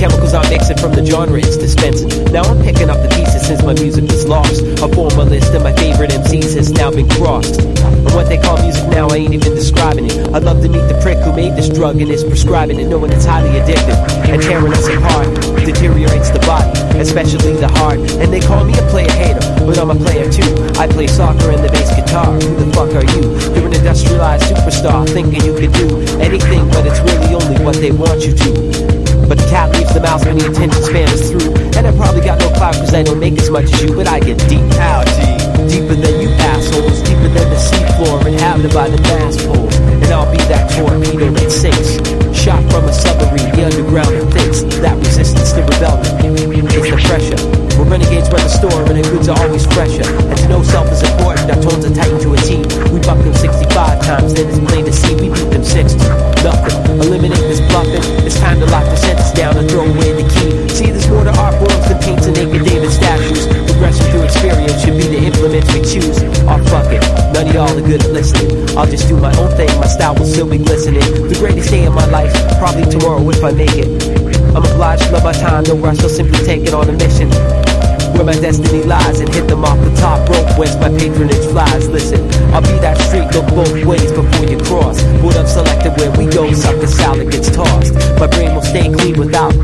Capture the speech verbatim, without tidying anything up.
chemicals I'm mixing from the genre it's dispensing. Now I'm picking up the pieces since my music was lost. A former list of my favorite M Cs has now been crossed. And what they call music now, I ain't even describing it. I'd love to meet the prick who made this drug and is prescribing it, knowing it's highly addictive and tearing us apart. Deteriorates the body, especially the heart. And they call me a player hater, but I'm a player too. I play soccer and the bass guitar. Who the fuck are you? You're an industrialized superstar thinking you can do anything, but it's really only what they want you to. But the cat leaves the mouse when the attention span is through. And I probably got no clout cause I don't make as much as you, but I get deep. How deep? Deeper than you assholes, deeper than the seafloor, inhabited by the mass pole. And I'll be that torpedo that sinks, shot from a submarine, the underground that thinks. That resistance to rebellion, it's the pressure. We're renegades by the store and the goods are always fresher. And to know self is important, our tones are tightened to a T. We buck them sixty-five times, then it's plain to see we beat them sixty. Nothing, eliminate this bluffing. It's time to lock the sentence down and throw away the key. See, there's more to art worlds than paints and naked David statues. Progression through experience should be the implements we choose. Oh fuck it, none of y'all are good at listening. I'll just do my own thing, my style will still be glistening. The greatest day of my life, probably tomorrow if I make it. I'm obliged to love my time, no rush, I'll simply take it on a mission where my destiny lies and hit them off the top rope whence my patronage flies. Listen, I'll be that street, look both ways before you cross. Put up selected where we go, sucker salad gets tossed. My brain will stay clean without